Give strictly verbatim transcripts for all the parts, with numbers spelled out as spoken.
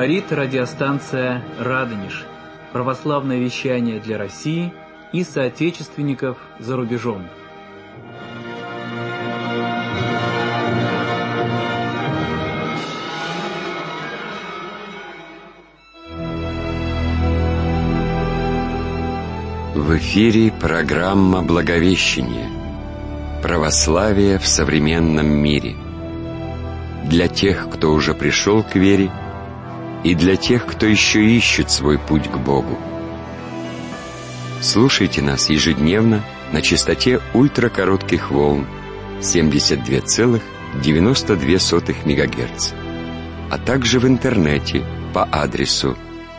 Говорит радиостанция «Радонеж». Православное вещание для России и соотечественников за рубежом. В эфире программа «Благовещение. Православие в современном мире». Для тех, кто уже пришел к вере, и для тех, кто еще ищет свой путь к Богу. Слушайте нас ежедневно на частоте ультракоротких волн семьдесят два целых девяносто две сотых мегагерца, а также в интернете по адресу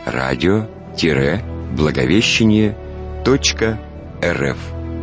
радио-благовещение точка рф.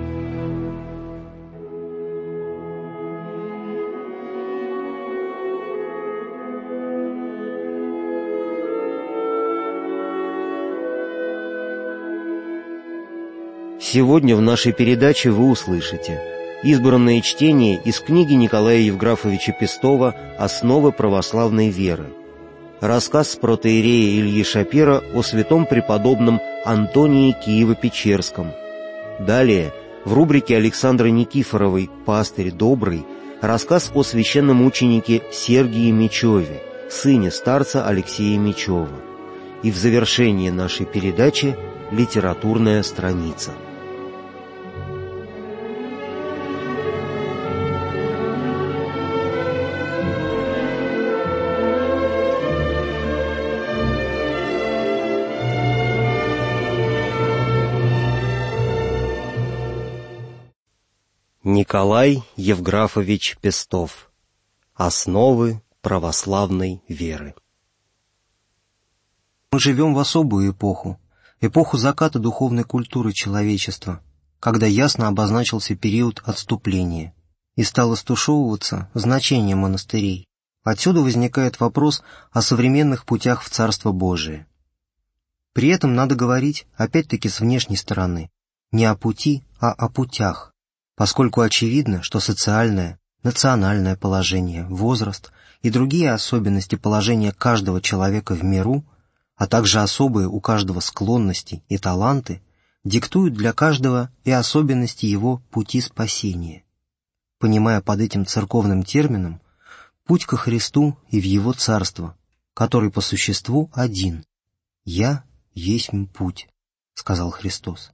Сегодня в нашей передаче вы услышите избранное чтение из книги Николая Евграфовича Пестова «Основы православной веры», рассказ протоиерея Ильи Шапира о святом преподобном Антонии Киево-Печерском. Далее, в рубрике Александры Никифоровой «Пастырь добрый», рассказ о священном мученике Сергии Мечеве, сыне старца Алексея Мечева. И в завершении нашей передачи литературная страница. Николай Евграфович Пестов. Основы православной веры. Мы живем в особую эпоху, эпоху заката духовной культуры человечества, когда ясно обозначился период отступления и стало стушевываться значение монастырей. Отсюда возникает вопрос о современных путях в Царство Божие. При этом надо говорить, опять-таки с внешней стороны, не о пути, а о путях, поскольку очевидно, что социальное, национальное положение, возраст и другие особенности положения каждого человека в миру, а также особые у каждого склонности и таланты, диктуют для каждого и особенности его пути спасения. Понимая под этим церковным термином путь ко Христу и в Его Царство, который по существу один. «Я есть путь», — сказал Христос.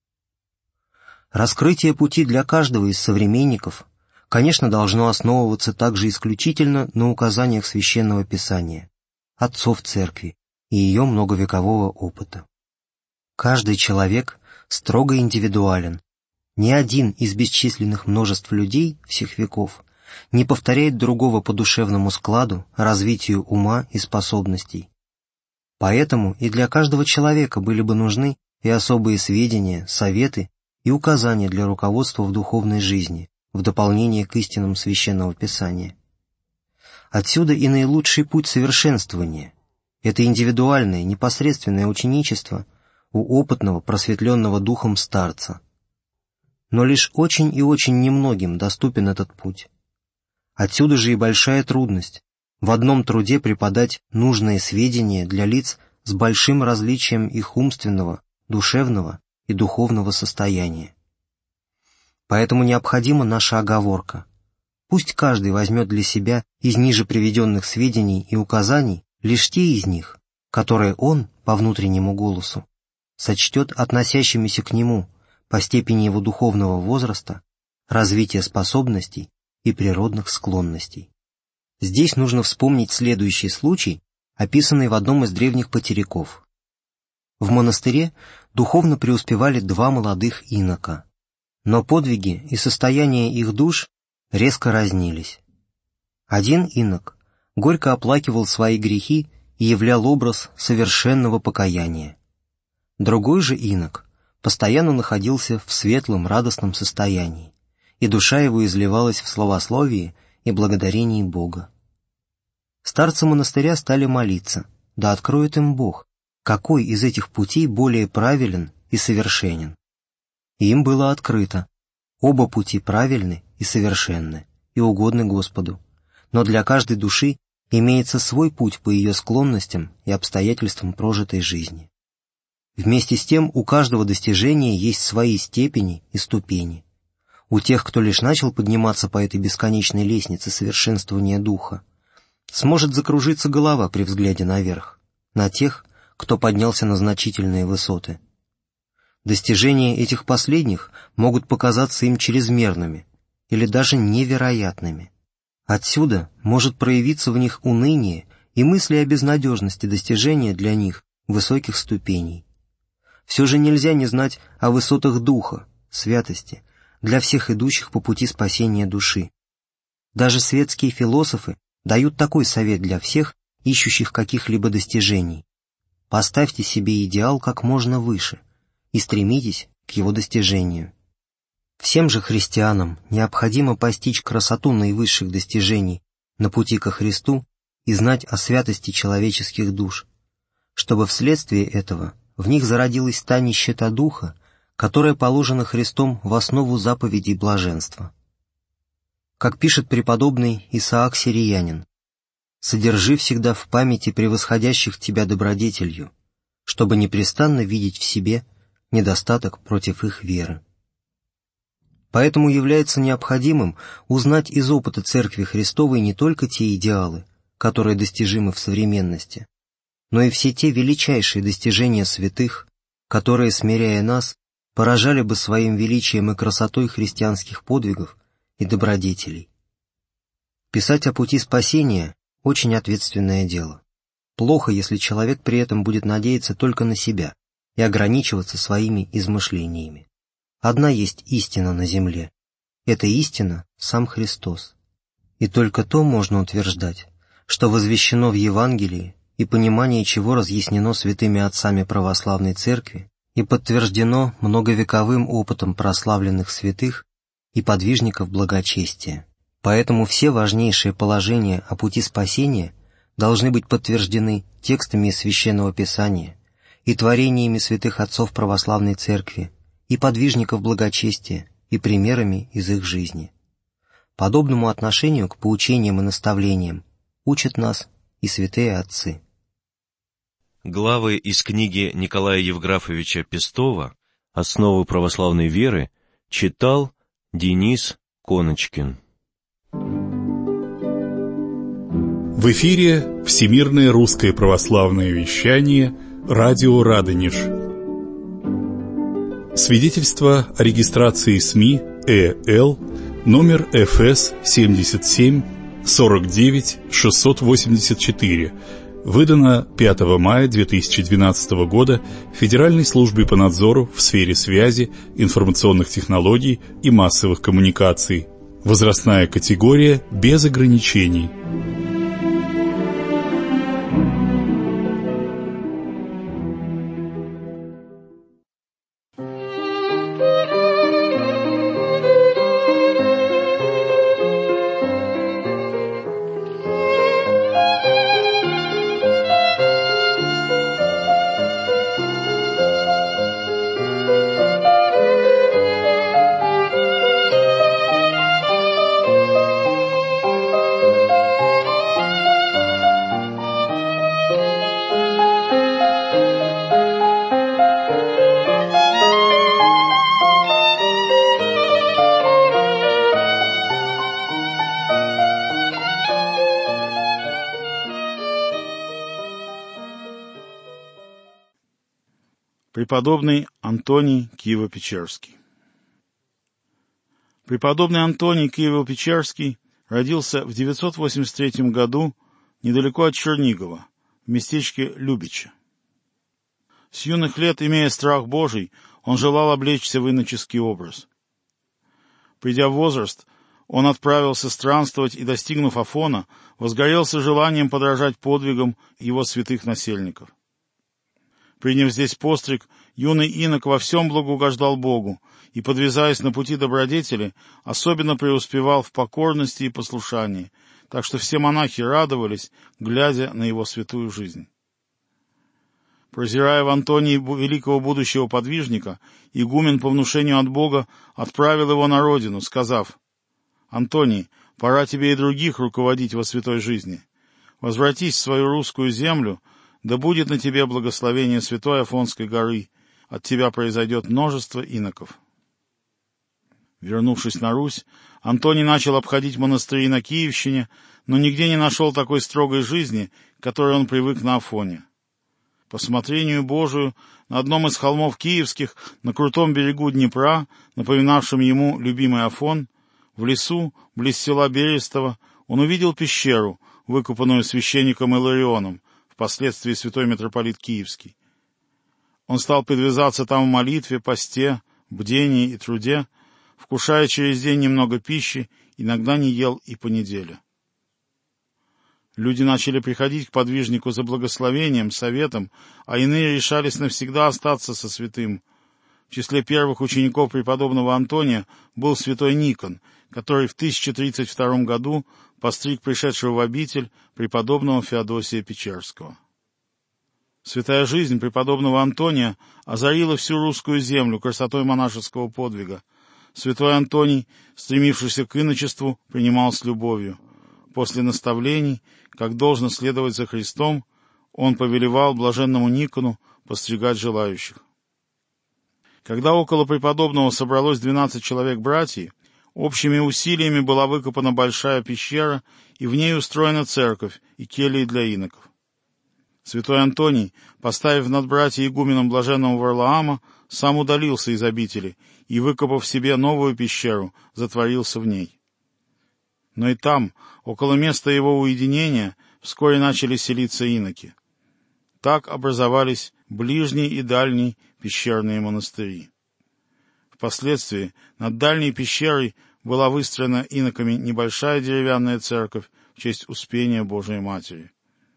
Раскрытие пути для каждого из современников, конечно, должно основываться также исключительно на указаниях Священного Писания, отцов Церкви и ее многовекового опыта. Каждый человек строго индивидуален. Ни один из бесчисленных множеств людей всех веков не повторяет другого по душевному складу, развитию ума и способностей. Поэтому и для каждого человека были бы нужны и особые сведения, советы и указания для руководства в духовной жизни, в дополнение к истинам Священного Писания. Отсюда и наилучший путь совершенствования — это индивидуальное, непосредственное ученичество у опытного, просветленного духом старца. Но лишь очень и очень немногим доступен этот путь. Отсюда же и большая трудность в одном труде преподать нужные сведения для лиц с большим различием их умственного, душевного и духовного состояния. Поэтому необходима наша оговорка. Пусть каждый возьмет для себя из ниже приведенных сведений и указаний лишь те из них, которые он, по внутреннему голосу, сочтет относящимися к нему по степени его духовного возраста, развития способностей и природных склонностей. Здесь нужно вспомнить следующий случай, описанный в одном из древних потеряков. В монастыре духовно преуспевали два молодых инока, но подвиги и состояние их душ резко разнились. Один инок горько оплакивал свои грехи и являл образ совершенного покаяния. Другой же инок постоянно находился в светлом, радостном состоянии, и душа его изливалась в славословии и благодарении Бога. Старцы монастыря стали молиться, да откроет им Бог, какой из этих путей более правилен и совершенен. И им было открыто: оба пути правильны и совершенны, и угодны Господу, но для каждой души имеется свой путь по ее склонностям и обстоятельствам прожитой жизни. Вместе с тем у каждого достижения есть свои степени и ступени. У тех, кто лишь начал подниматься по этой бесконечной лестнице совершенствования духа, сможет закружиться голова при взгляде наверх, на тех, кто поднялся на значительные высоты. Достижения этих последних могут показаться им чрезмерными или даже невероятными. Отсюда может проявиться в них уныние и мысли о безнадежности достижения для них высоких ступеней. Все же нельзя не знать о высотах духа, святости, для всех идущих по пути спасения души. Даже светские философы дают такой совет для всех, ищущих каких-либо достижений. Поставьте себе идеал как можно выше и стремитесь к его достижению. Всем же христианам необходимо постичь красоту наивысших достижений на пути ко Христу и знать о святости человеческих душ, чтобы вследствие этого в них зародилась та нищета духа, которая положена Христом в основу заповедей блаженства. Как пишет преподобный Исаак Сириянин: «Содержи всегда в памяти превосходящих тебя добродетелью, чтобы непрестанно видеть в себе недостаток против их веры». Поэтому является необходимым узнать из опыта Церкви Христовой не только те идеалы, которые достижимы в современности, но и все те величайшие достижения святых, которые, смиряя нас, поражали бы своим величием и красотой христианских подвигов и добродетелей. Писать о пути спасения – очень ответственное дело. Плохо, если человек при этом будет надеяться только на себя и ограничиваться своими измышлениями. Одна есть истина на земле. Эта истина — сам Христос. И только то можно утверждать, что возвещено в Евангелии, и понимание чего разъяснено святыми отцами православной церкви и подтверждено многовековым опытом прославленных святых и подвижников благочестия. Поэтому все важнейшие положения о пути спасения должны быть подтверждены текстами из Священного Писания и творениями святых отцов православной церкви и подвижников благочестия и примерами из их жизни. Подобному отношению к поучениям и наставлениям учат нас и святые отцы. Главы из книги Николая Евграфовича Пестова «Основы православной веры» читал Денис Коночкин. В эфире Всемирное русское православное вещание «Радио Радонеж». Свидетельство о регистрации СМИ ЭЛ номер эф эс семьдесят семь сорок девять шестьсот восемьдесят четыре, выдано пятого мая две тысячи двенадцатого года Федеральной службой по надзору в сфере связи, информационных технологий и массовых коммуникаций. Возрастная категория без ограничений. Преподобный Антоний Киево-Печерский. Преподобный Антоний Киево-Печерский родился в девятьсот восемьдесят третьем году недалеко от Чернигова, в местечке Любича. С юных лет, имея страх Божий, он желал облечься в иноческий образ. Придя в возраст, он отправился странствовать и, достигнув Афона, возгорелся желанием подражать подвигам его святых насельников. Приняв здесь постриг, юный инок во всем благоугождал Богу и, подвязаясь на пути добродетели, особенно преуспевал в покорности и послушании, так что все монахи радовались, глядя на его святую жизнь. Прозирая в Антонии великого будущего подвижника, игумен по внушению от Бога отправил его на родину, сказав: «Антоний, пора тебе и других руководить во святой жизни. возвратись в свою русскую землю, да будет на тебе благословение Святой Афонской горы, от тебя произойдет множество иноков». Вернувшись на Русь, Антоний начал обходить монастыри на Киевщине, но нигде не нашел такой строгой жизни, к которой он привык на Афоне. По смотрению Божию, на одном из холмов киевских, на крутом берегу Днепра, напоминавшем ему любимый Афон, в лесу, близ села Берестово, он увидел пещеру, выкопанную священником Иларионом, впоследствии святой митрополит Киевский. Он стал подвязаться там в молитве, посте, бдении и труде, вкушая через день немного пищи, иногда не ел и по неделе. Люди начали приходить к подвижнику за благословением, советом, а иные решались навсегда остаться со святым. В числе первых учеников преподобного Антония был святой Никон, который в тысяча тридцать втором году постриг пришедшего в обитель преподобного Феодосия Печерского. Святая жизнь преподобного Антония озарила всю русскую землю красотой монашеского подвига. Святой Антоний, стремившийся к иночеству, принимал с любовью. После наставлений, как должно следовать за Христом, он повелевал блаженному Никону постригать желающих. Когда около преподобного собралось двенадцать человек братьев, общими усилиями была выкопана большая пещера, и в ней устроена церковь и кельи для иноков. Святой Антоний, поставив над братья игуменом блаженного Варлаама, сам удалился из обители и, выкопав себе новую пещеру, затворился в ней. Но и там, около места его уединения, вскоре начали селиться иноки. Так образовались ближний и дальний пещерные монастыри. Впоследствии над дальней пещерой была выстроена иноками небольшая деревянная церковь в честь Успения Божией Матери.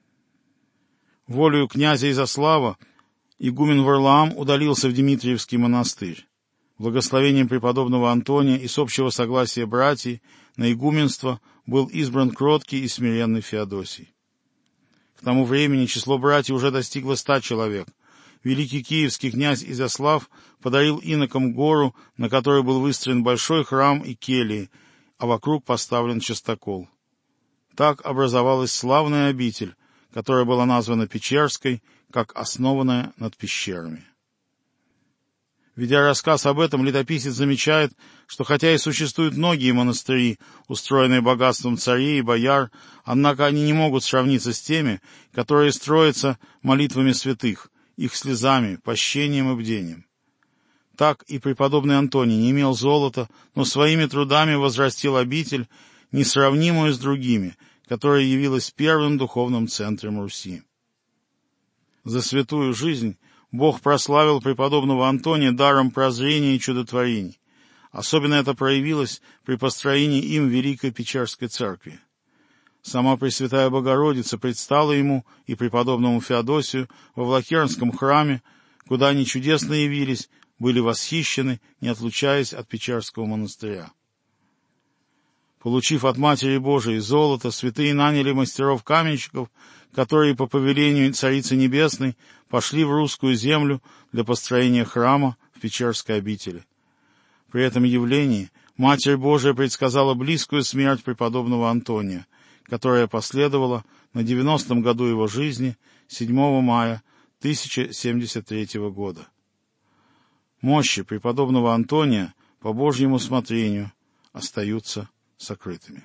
Волею князя Изяслава игумен Варлаам удалился в Дмитриевский монастырь. Благословением преподобного Антония и с общего согласия братьев на игуменство был избран кроткий и смиренный Феодосий. К тому времени число братьев уже достигло ста человек. Великий киевский князь Изяслав подарил инокам гору, на которой был выстроен большой храм и кельи, а вокруг поставлен частокол. Так образовалась славная обитель, которая была названа Печерской, как основанная над пещерами. Ведя рассказ об этом, летописец замечает, что хотя и существуют многие монастыри, устроенные богатством царей и бояр, однако они не могут сравниться с теми, которые строятся молитвами святых, их слезами, пощением и бдением. Так и преподобный Антоний не имел золота, но своими трудами возрастил обитель, несравнимую с другими, которая явилась первым духовным центром Руси. За святую жизнь Бог прославил преподобного Антония даром прозрения и чудотворений. Особенно это проявилось при построении им Великой Печерской церкви. Сама Пресвятая Богородица предстала ему и преподобному Феодосию во Влахернском храме, куда они чудесно явились, были восхищены, не отлучаясь от Печерского монастыря. Получив от Матери Божией золото, святые наняли мастеров-каменщиков, которые по повелению Царицы Небесной пошли в русскую землю для построения храма в Печерской обители. При этом явлении Матерь Божия предсказала близкую смерть преподобного Антония, которая последовала на девяностом году его жизни, седьмого мая тысяча семьдесят третьего года. Мощи преподобного Антония по Божьему смотрению остаются сокрытыми.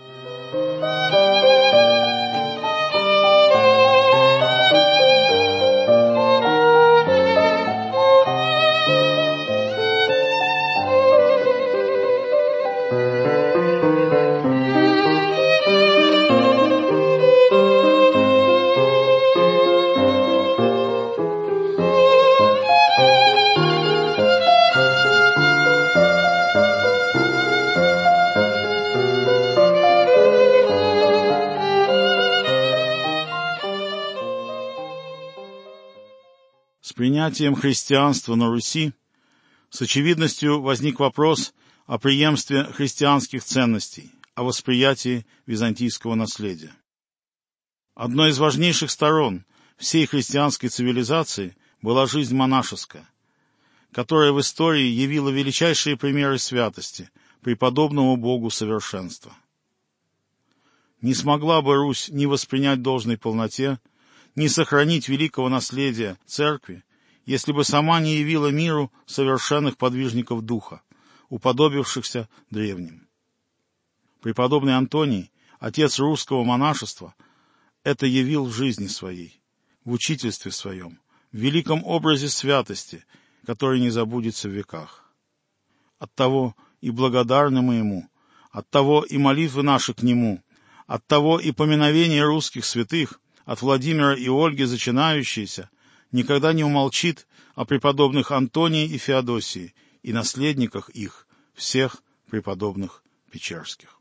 С принятием христианства на Руси с очевидностью возник вопрос о преемстве христианских ценностей, о восприятии византийского наследия. Одной из важнейших сторон всей христианской цивилизации была жизнь монашеская, которая в истории явила величайшие примеры святости, преподобному Богу совершенства. Не смогла бы Русь ни воспринять в должной полноте, ни сохранить великого наследия Церкви, если бы сама не явила миру совершенных подвижников Духа, уподобившихся древним. Преподобный Антоний, отец русского монашества, это явил в жизни своей, в учительстве своем, в великом образе святости, который не забудется в веках. Оттого и благодарны мы ему, оттого и молитвы наши к нему, оттого и поминовение русских святых, от Владимира и Ольги зачинающиеся, никогда не умолчит о преподобных Антонии и Феодосии и наследниках их, всех преподобных Печерских.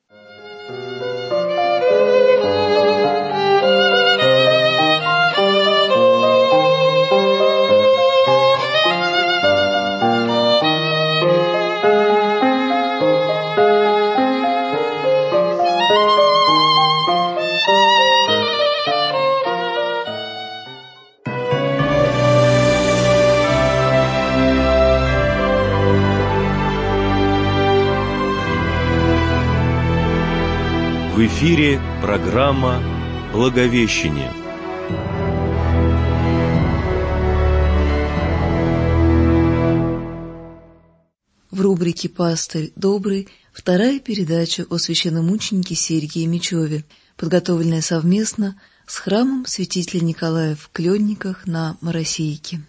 В эфире программа «Благовещение». В рубрике «Пастырь добрый» вторая передача о священномученике Сергии Мечеве, подготовленная совместно с храмом святителя Николая в Клённиках на Моросейке.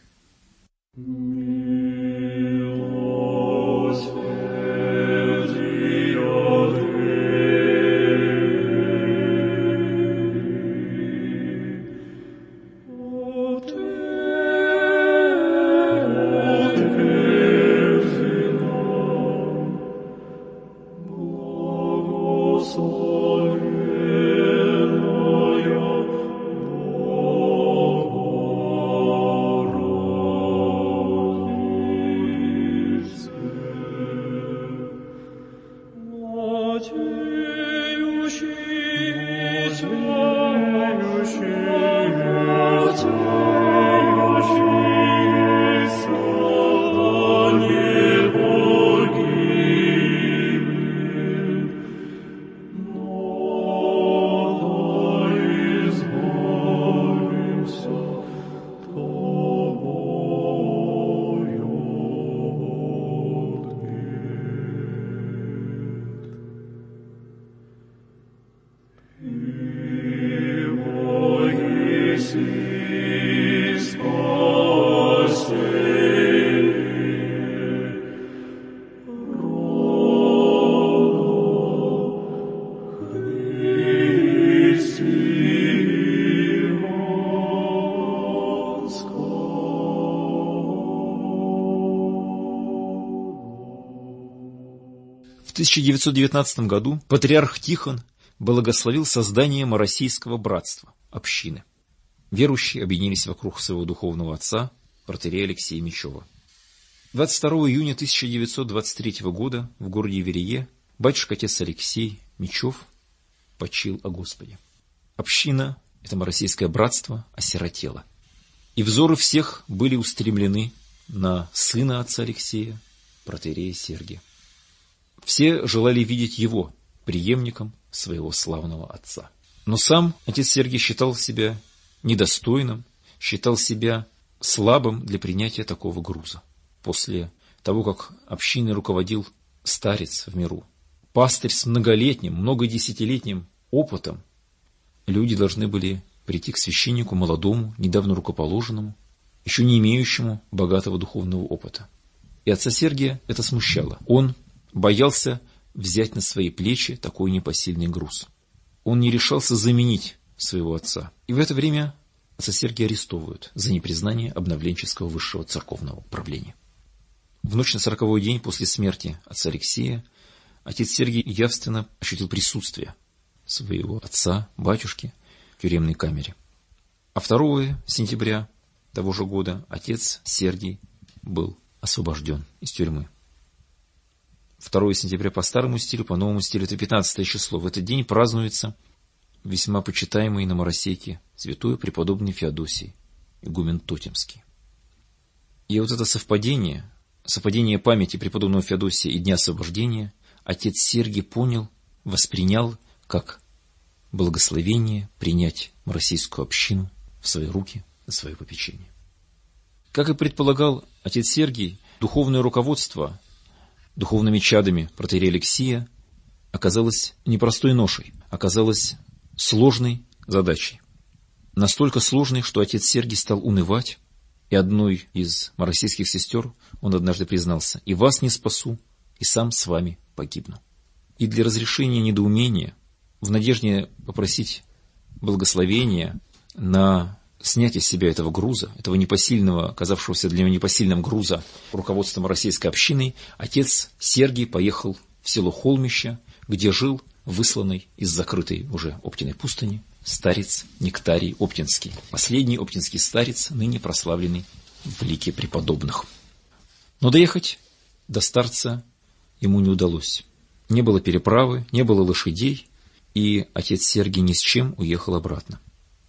В тысяча девятьсот девятнадцатом году патриарх Тихон благословил создание Моросейского братства, общины. Верующие объединились вокруг своего духовного отца, протоиерея Алексея Мечева. двадцать второго июня тысяча девятьсот двадцать третьего года в городе Верее батюшка-отец Алексей Мечев почил о Господе. Община, это Моросейское братство, осиротела. И взоры всех были устремлены на сына отца Алексея, протоиерея Сергия. Все желали видеть его преемником своего славного отца. Но сам отец Сергий считал себя недостойным, считал себя слабым для принятия такого груза. После того, как общиной руководил старец в миру, пастырь с многолетним, многодесятилетним опытом, люди должны были прийти к священнику молодому, недавно рукоположенному, еще не имеющему богатого духовного опыта. И отца Сергия это смущало. Он боялся взять на свои плечи такой непосильный груз. Он не решался заменить своего отца. И в это время отца Сергия арестовывают за непризнание обновленческого высшего церковного правления. В ночь на сороковой день после смерти отца Алексея отец Сергий явственно ощутил присутствие своего отца, батюшки, в тюремной камере. А второго сентября того же года отец Сергий был освобожден из тюрьмы. второго сентября по старому стилю, по новому стилю это пятнадцатое число. В этот день празднуется весьма почитаемый на Моросейке святой преподобный Феодосий, игумен Тотемский. И вот это совпадение, совпадение памяти преподобного Феодосия и дня освобождения отец Сергий понял, воспринял как благословение принять российскую общину в свои руки, на свое попечение. Как и предполагал отец Сергий, духовное руководство духовными чадами протоиерея Алексия оказалось непростой ношей, оказалось сложной задачей. Настолько сложной, что отец Сергий стал унывать, и одной из мароссийских сестер он однажды признался: «И вас не спасу, и сам с вами погибну». И для разрешения недоумения, в надежде попросить благословения на снятие с себя этого груза, этого непосильного, оказавшегося для него непосильным груза руководством российской общины, отец Сергий поехал в село Холмище, где жил высланный из закрытой уже Оптиной пустыни старец Нектарий Оптинский, последний оптинский старец, ныне прославленный в лике преподобных. Но доехать до старца ему не удалось. Не было переправы, не было лошадей, и отец Сергий ни с чем уехал обратно.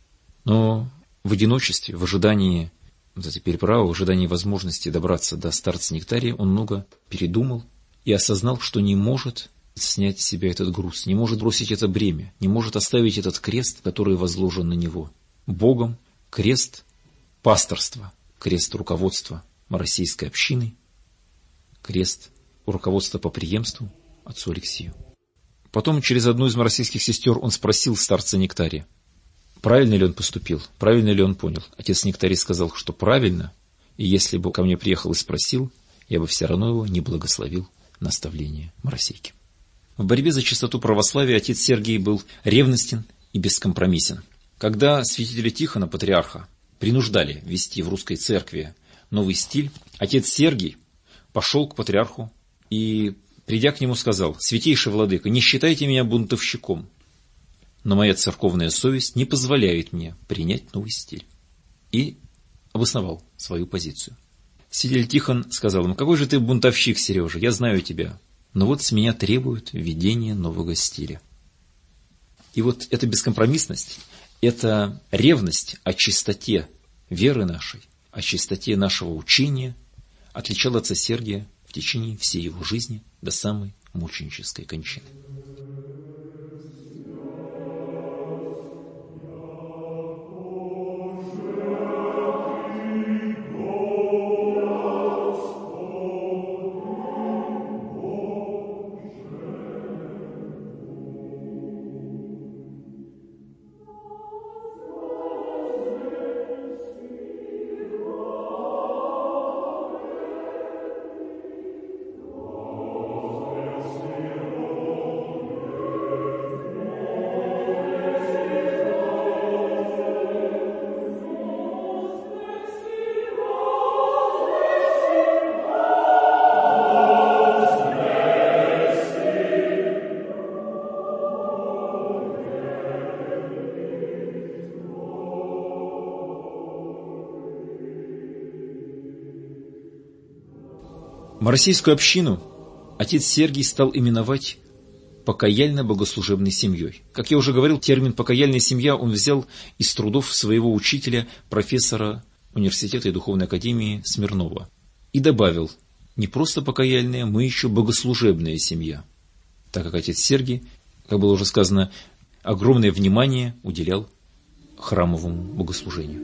Но в одиночестве, в ожидании вот этой переправы, в ожидании возможности добраться до старца Нектария, он много передумал и осознал, что не может снять с себя этот груз, не может бросить это бремя, не может оставить этот крест, который возложен на него Богом, крест пасторства, крест руководства мароссийской общины, крест руководства по преемству отцу Алексию. Потом через одну из мароссийских сестер он спросил старца Нектария, правильно ли он поступил, правильно ли он понял. Отец Нектарий сказал, что правильно, и если бы ко мне приехал и спросил, я бы все равно его не благословил наставление мароссейки. В борьбе за чистоту православия отец Сергий был ревностен и бескомпромиссен. Когда святителя Тихона, патриарха, принуждали ввести в русской церкви новый стиль, отец Сергий пошел к патриарху и, придя к нему, сказал: «Святейший владыка, не считайте меня бунтовщиком, но моя церковная совесть не позволяет мне принять новый стиль». И обосновал свою позицию. Святитель Тихон сказал ему: «Какой же ты бунтовщик, Сережа, я знаю тебя, но вот с меня требуют введения нового стиля». И вот эта бескомпромиссность, эта ревность о чистоте веры нашей, о чистоте нашего учения отличала отца Сергия в течение всей его жизни до самой мученической кончины. Мароссийскую общину отец Сергий стал именовать покаяльно-богослужебной семьей. Как я уже говорил, термин «покаяльная семья» он взял из трудов своего учителя, профессора университета и духовной академии Смирнова. И добавил: не просто покаяльная, мы еще богослужебная семья. Так как отец Сергий, как было уже сказано, огромное внимание уделял храмовому богослужению.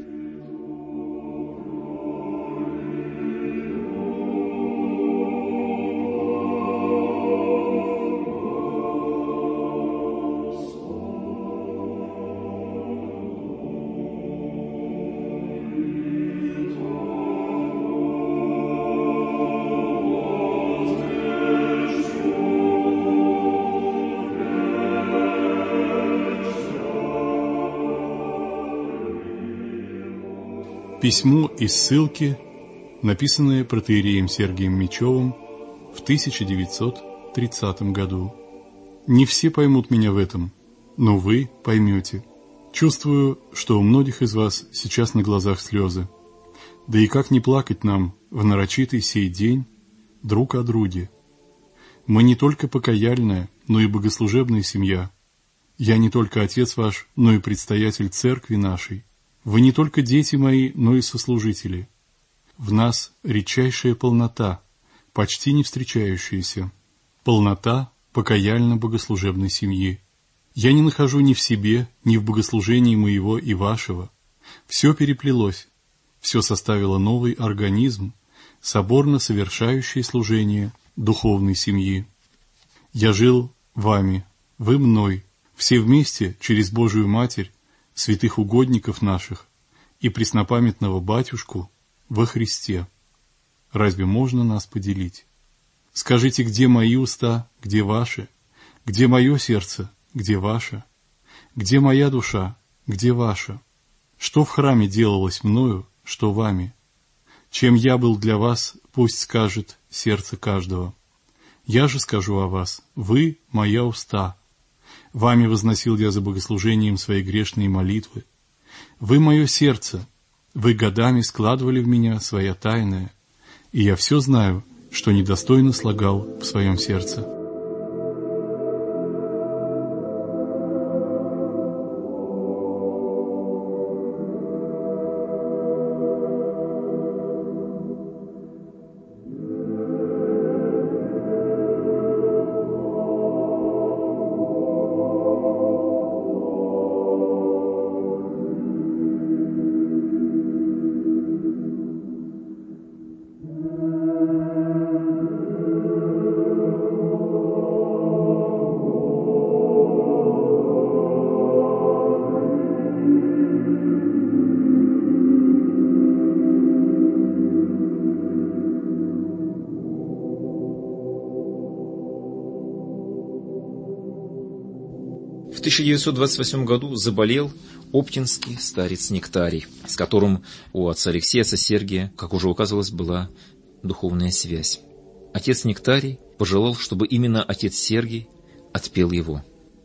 Письмо из ссылки, написанное протоиереем Сергием Мечевым в тысяча девятьсот тридцатом году. Не все поймут меня в этом, но вы поймете. Чувствую, что у многих из вас сейчас на глазах слезы. Да и как не плакать нам в нарочитый сей день друг о друге? Мы не только покаяльная, но и богослужебная семья. Я не только отец ваш, но и предстоятель церкви нашей. Вы не только дети мои, но и сослужители. В нас редчайшая полнота, почти не встречающаяся. Полнота покаяльно-богослужебной семьи. Я не нахожу ни в себе, ни в богослужении моего и вашего. Все переплелось, все составило новый организм, соборно совершающий служение духовной семьи. Я жил вами, вы мной, все вместе через Божию Матерь, святых угодников наших и преснопамятного Батюшку во Христе. Разве можно нас поделить? Скажите, где мои уста, где ваши? Где мое сердце, где ваше? Где моя душа, где ваша? Что в храме делалось мною, что вами? Чем я был для вас, пусть скажет сердце каждого. Я же скажу о вас, вы — моя уста. Вами возносил я за богослужением свои грешные молитвы. Вы — мое сердце, вы годами складывали в меня своя тайная, и я все знаю, что недостойно слагал в своем сердце. В тысяча девятьсот двадцать восьмом году заболел оптинский старец Нектарий, с которым у отца Алексея, отца Сергия, как уже указывалось, была духовная связь. Отец Нектарий пожелал, чтобы именно отец Сергий отпел его.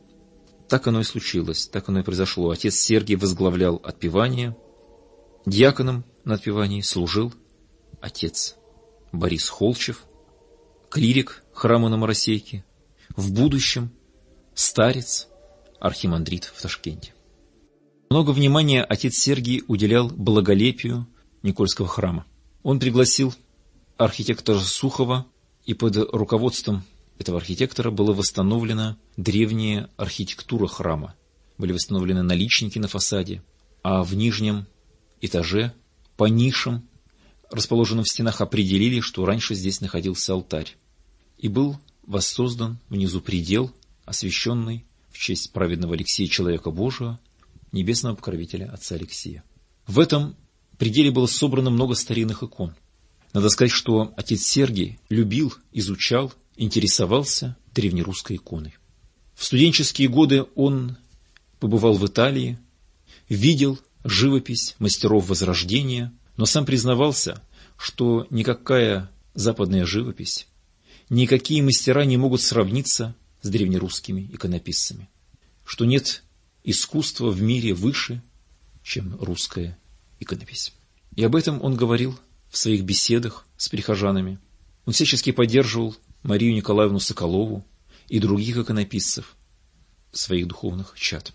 Так оно и случилось, так оно и произошло. Отец Сергий возглавлял отпевание, диаконом на отпевании служил отец Борис Холчев, клирик храма на Моросейке, в будущем старец, архимандрит в Ташкенте. Много внимания отец Сергий уделял благолепию Никольского храма. Он пригласил архитектора Сухова, и под руководством этого архитектора была восстановлена древняя архитектура храма. Были восстановлены наличники на фасаде, а в нижнем этаже по нишам, расположенным в стенах, определили, что раньше здесь находился алтарь. И был воссоздан внизу предел, освященный в честь праведного Алексея, человека Божия, небесного покровителя отца Алексея. В этом пределе было собрано много старинных икон. Надо сказать, что отец Сергий любил, изучал, интересовался древнерусской иконой. В студенческие годы он побывал в Италии, видел живопись мастеров Возрождения, но сам признавался, что никакая западная живопись, никакие мастера не могут сравниться с древнерусскими иконописцами, что нет искусства в мире выше, чем русская иконопись. И об этом он говорил в своих беседах с прихожанами. Он всячески поддерживал Марию Николаевну Соколову и других иконописцев, своих духовных чад.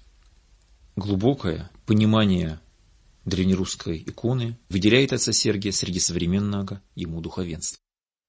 Глубокое понимание древнерусской иконы выделяет отца Сергия среди современного ему духовенства.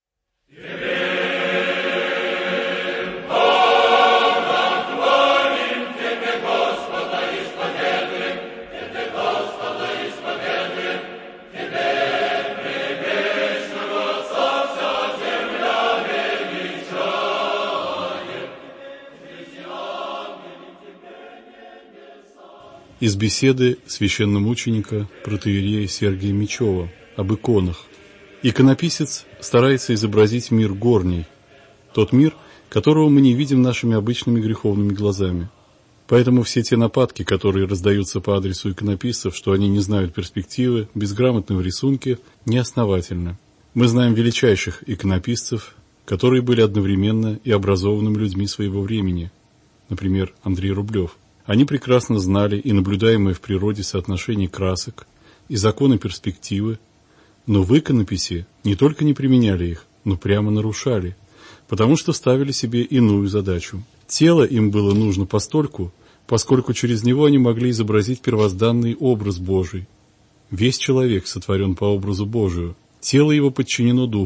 Из беседы священномученика протоиерея Сергия Мечева об иконах. Иконописец старается изобразить мир горний, тот мир, которого мы не видим нашими обычными греховными глазами. Поэтому все те нападки, которые раздаются по адресу иконописцев, что они не знают перспективы, безграмотны в рисунке, неосновательны. Мы знаем величайших иконописцев, которые были одновременно и образованными людьми своего времени, например, Андрей Рублев. Они прекрасно знали и наблюдаемое в природе соотношение красок, и законы перспективы, но в иконописи не только не применяли их, но прямо нарушали, потому что ставили себе иную задачу. Тело им было нужно постольку, поскольку через него они могли изобразить первозданный образ Божий. Весь человек сотворен по образу Божию, тело его подчинено духу,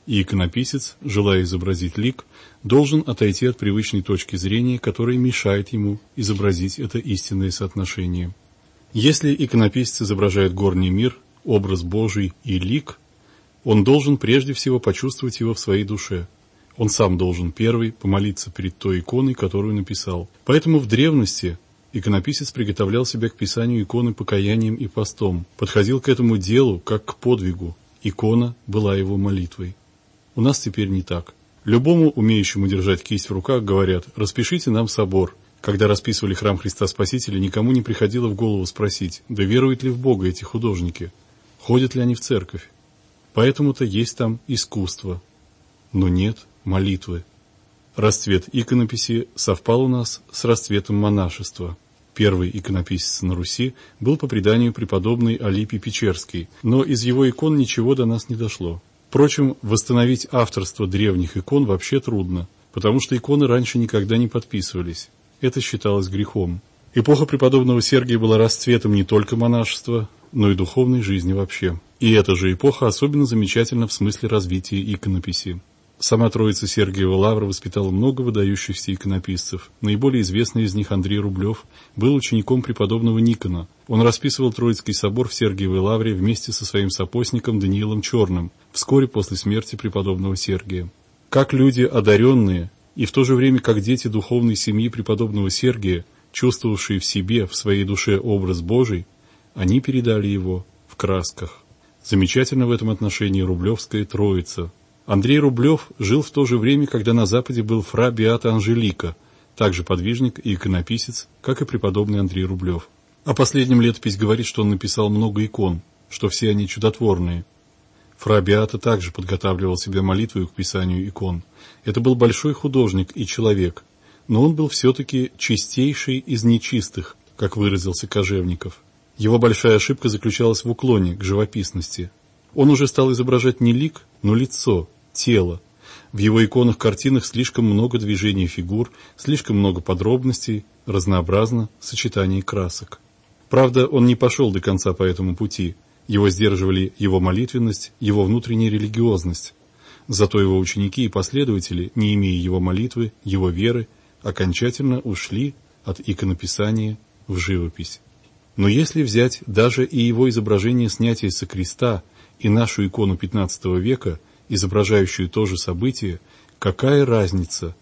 и иконописец, желая изобразить лик, должен отойти от привычной точки зрения, которая мешает ему изобразить это истинное соотношение. Если иконописец изображает горний мир, образ Божий и лик, он должен прежде всего почувствовать его в своей душе. Он сам должен первый помолиться перед той иконой, которую написал. Поэтому в древности иконописец приготовлял себя к писанию иконы покаянием и постом, подходил к этому делу как к подвигу. Икона была его молитвой. У нас теперь не так. Любому умеющему держать кисть в руках говорят: «Распишите нам собор». Когда расписывали храм Христа Спасителя, никому не приходило в голову спросить, да веруют ли в Бога эти художники, ходят ли они в церковь. Поэтому-то есть там искусство, но нет молитвы. Расцвет иконописи совпал у нас с расцветом монашества. Первый иконописец на Руси был по преданию преподобный Алипий Печерский, но из его икон ничего до нас не дошло. Впрочем, восстановить авторство древних икон вообще трудно, потому что иконы раньше никогда не подписывались. Это считалось грехом. Эпоха преподобного Сергия была расцветом не только монашества, но и духовной жизни вообще. И эта же эпоха особенно замечательна в смысле развития иконописи. Сама Троица Сергиева Лавра воспитала много выдающихся иконописцев. Наиболее известный из них Андрей Рублев был учеником преподобного Никона. Он расписывал Троицкий собор в Сергиевой Лавре вместе со своим сопостником Даниилом Черным вскоре после смерти преподобного Сергия. Как люди одаренные и в то же время как дети духовной семьи преподобного Сергия, чувствовавшие в себе, в своей душе образ Божий, они передали его в красках. Замечательно в этом отношении Рублевская Троица. Андрей Рублев жил в то же время, когда на Западе был фра Беата Анжелика, также подвижник и иконописец, как и преподобный Андрей Рублев. О последнем летопись говорит, что он написал много икон, что все они чудотворные. Фра Беата также подготавливал себе молитву к писанию икон. Это был большой художник и человек, но он был все-таки чистейший из нечистых, как выразился Кожевников. Его большая ошибка заключалась в уклоне к живописности. Он уже стал изображать не лик, но лицо, тело. В его иконах-картинах слишком много движений фигур, слишком много подробностей, разнообразно сочетание красок. Правда, он не пошел до конца по этому пути. Его сдерживали его молитвенность, его внутренняя религиозность. Зато его ученики и последователи, не имея его молитвы, его веры, окончательно ушли от иконописания в живопись. Но если взять даже и его изображение снятия со креста и нашу икону пятнадцатого века, изображающую то же событие, какая разница?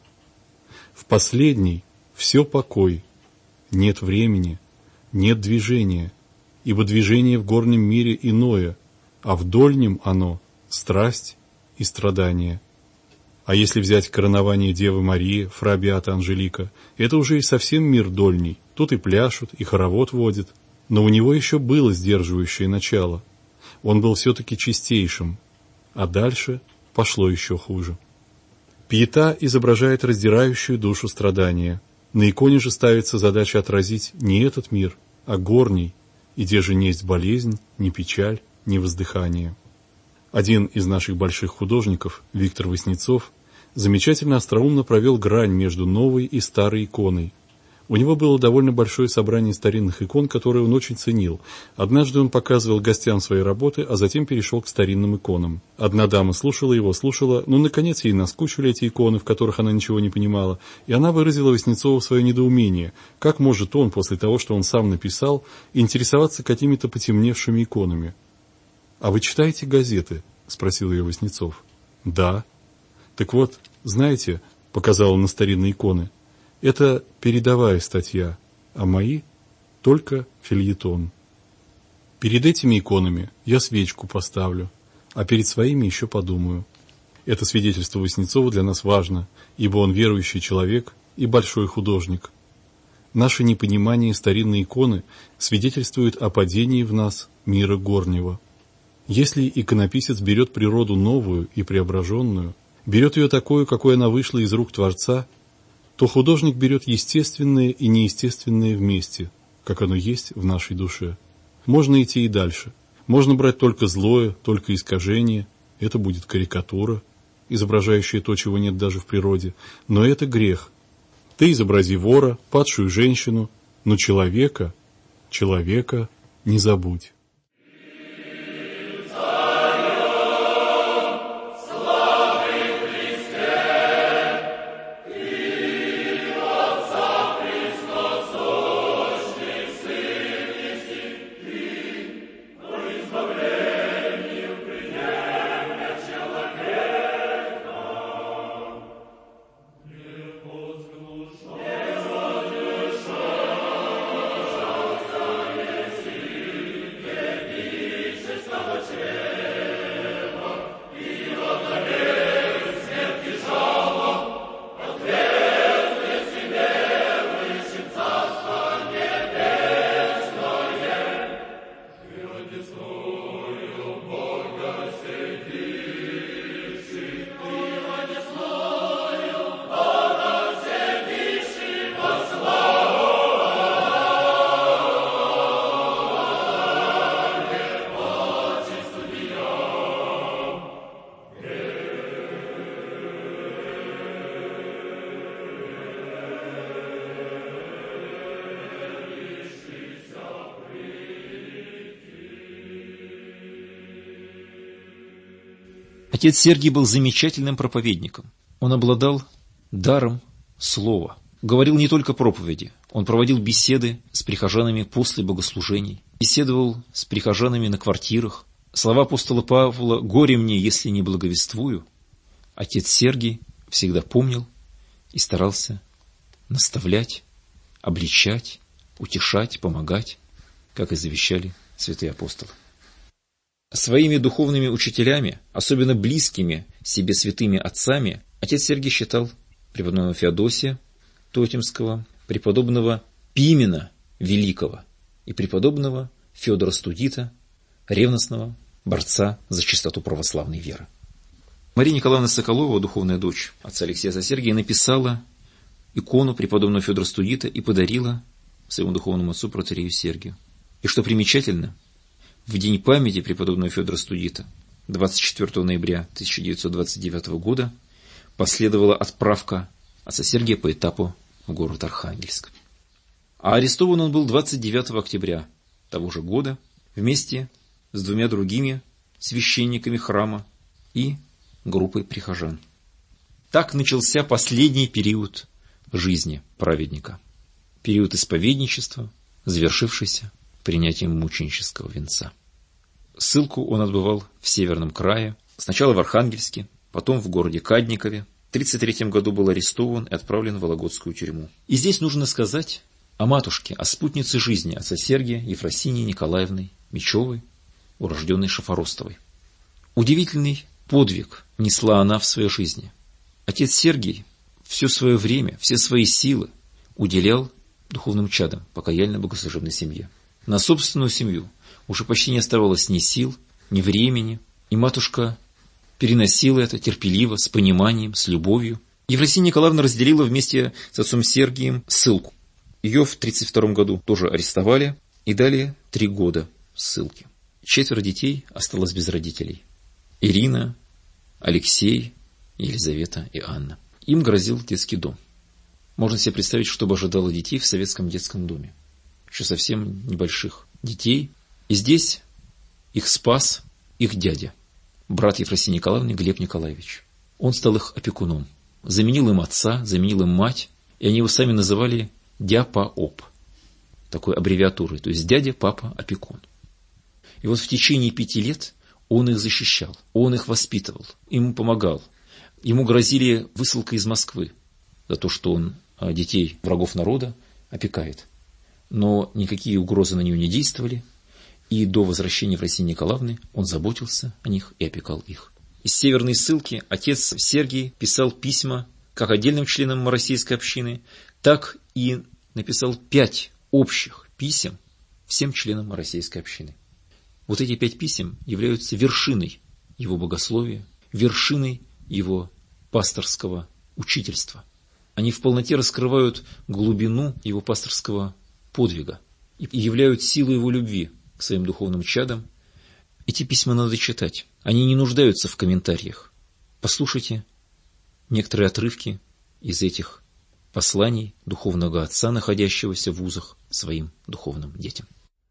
В последней все покой, нет времени, нет движения, ибо движение в горнем мире иное, а в дольнем оно — страсть и страдание. А если взять коронование Девы Марии, фра Беата Анжелика, это уже и совсем мир дольний, тут и пляшут, и хоровод водят, но у него еще было сдерживающее начало. Он был все-таки чистейшим, а дальше пошло еще хуже. Пиета изображает раздирающую душу страдания. На иконе же ставится задача отразить не этот мир, а горний, и где же несть болезнь, ни печаль, ни воздыхание. Один из наших больших художников, Виктор Васнецов, замечательно остроумно провел грань между новой и старой иконой. У него было довольно большое собрание старинных икон, которые он очень ценил. Однажды он показывал гостям свои работы, а затем перешел к старинным иконам. Одна дама слушала его, слушала, но, наконец, ей наскучили эти иконы, в которых она ничего не понимала, и она выразила Васнецову свое недоумение. Как может он, после того, что он сам написал, интересоваться какими-то потемневшими иконами? «А вы читаете газеты?» — спросил ее Васнецов. «Да». «Так вот, знаете, — показал он на старинные иконы, — это передовая статья, а мои — только фельетон. Перед этими иконами я свечку поставлю, а перед своими еще подумаю». Это свидетельство Васнецова для нас важно, ибо он верующий человек и большой художник. Наше непонимание старинной иконы свидетельствует о падении в нас мира горнего. Если иконописец берет природу новую и преображенную, берет ее такую, какой она вышла из рук Творца, то художник берет естественное и неестественное вместе, как оно есть в нашей душе. Можно идти и дальше. Можно брать только злое, только искажение. Это будет карикатура, изображающая то, чего нет даже в природе. Но это грех. Ты изобрази вора, падшую женщину, но человека, человека не забудь. Слава! Отец Сергий был замечательным проповедником. Он обладал даром слова. Говорил не только проповеди, он проводил беседы с прихожанами после богослужений, беседовал с прихожанами на квартирах. Слова апостола Павла «Горе мне, если не благовествую» отец Сергий всегда помнил и старался наставлять, обличать, утешать, помогать, как и завещали святые апостолы. Своими духовными учителями, особенно близкими себе святыми отцами, отец Сергий считал преподобного Феодосия Тотемского, преподобного Пимена Великого и преподобного Феодора Студита, ревностного борца за чистоту православной веры. Мария Николаевна Соколова, духовная дочь отца Алексея Сергия, написала икону преподобного Феодора Студита и подарила своему духовному отцу протоиерею Сергию. И что примечательно, в день памяти преподобного Феодора Студита, двадцать четвёртого ноября тысяча девятьсот двадцать девятого года, последовала отправка отца Сергия по этапу в город Архангельск. А арестован он был двадцать девятого октября того же года вместе с двумя другими священниками храма и группой прихожан. Так начался последний период жизни праведника. Период исповедничества, завершившийся принятием мученического венца. Ссылку он отбывал в Северном крае, сначала в Архангельске, потом в городе Кадникове. В тридцать третьем году был арестован и отправлен в Вологодскую тюрьму. И здесь нужно сказать о матушке, о спутнице жизни отца Сергия Ефросинии Николаевны Мечевой, урожденной Шафоростовой. Удивительный подвиг несла она в своей жизни. Отец Сергий все свое время, все свои силы уделял духовным чадам покаяльно-богослужебной семье. На собственную семью уже почти не оставалось ни сил, ни времени, и матушка переносила это терпеливо, с пониманием, с любовью. Ефросинья Николаевна разделила вместе с отцом Сергием ссылку. Ее в тридцать втором году тоже арестовали и дали три года ссылки. Четверо детей осталось без родителей. Ирина, Алексей, Елизавета и Анна. Им грозил детский дом. Можно себе представить, что бы ожидало детей в советском детском доме. Еще совсем небольших детей. И здесь их спас их дядя, брат Ефросиньи Николаевны Глеб Николаевич. Он стал их опекуном. Заменил им отца, заменил им мать, и они его сами называли дя-па-оп. Такой аббревиатурой, то есть дядя, папа, опекун. И вот в течение пяти лет он их защищал, он их воспитывал, ему помогал. Ему грозили высылкой из Москвы за то, что он детей врагов народа опекает. Но никакие угрозы на него не действовали, и до возвращения Ефросиньи Николаевны он заботился о них и опекал их. Из северной ссылки отец Сергий писал письма как отдельным членам Российской общины, так и написал пять общих писем всем членам Российской общины. Вот эти пять писем являются вершиной его богословия, вершиной его пасторского учительства. Они в полноте раскрывают глубину его пасторского подвига и являют силу его любви к своим духовным чадам. Эти письма надо читать. Они не нуждаются в комментариях. Послушайте некоторые отрывки из этих посланий духовного отца, находящегося в вузах, своим духовным детям.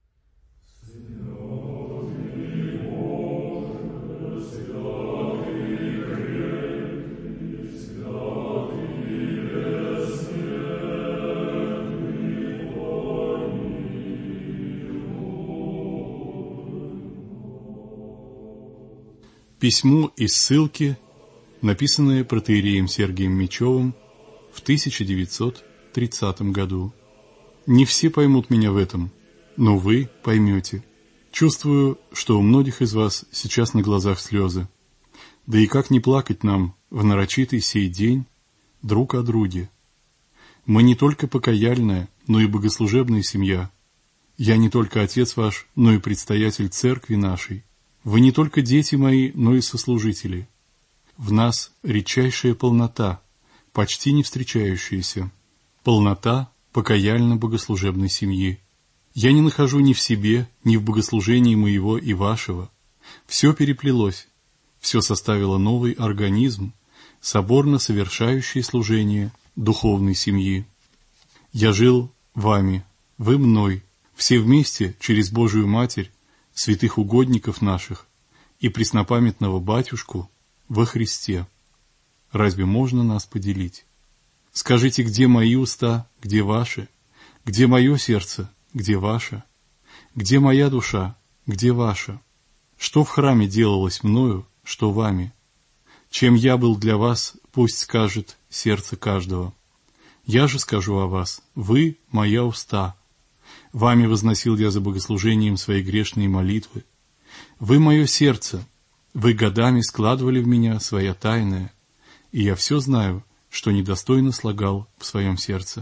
Письмо из ссылки, написанное протоиереем Сергием Мечевым в тысяча девятьсот тридцатом году. Не все поймут меня в этом, но вы поймете. Чувствую, что у многих из вас сейчас на глазах слезы. Да и как не плакать нам в нарочитый сей день друг о друге? Мы не только покаяльная, но и богослужебная семья. Я не только отец ваш, но и предстоятель церкви нашей. Вы не только дети мои, но и сослужители. В нас редчайшая полнота, почти не встречающаяся. Полнота покаяльно-богослужебной семьи. Я не нахожу ни в себе, ни в богослужении моего и вашего. Все переплелось, все составило новый организм, соборно совершающий служение духовной семьи. Я жил вами, вы мной, все вместе через Божию Матерь, святых угодников наших и преснопамятного батюшку, во Христе. Разве можно нас поделить? Скажите, где мои уста, где ваши? Где мое сердце, где ваше? Где моя душа, где ваша? Что в храме делалось мною, что вами? Чем я был для вас, пусть скажет сердце каждого. Я же скажу о вас, вы — моя уста. Вами возносил я за богослужением свои грешные молитвы. Вы — мое сердце, вы годами складывали в меня своя тайная, и я все знаю, что недостойно слагал в своем сердце.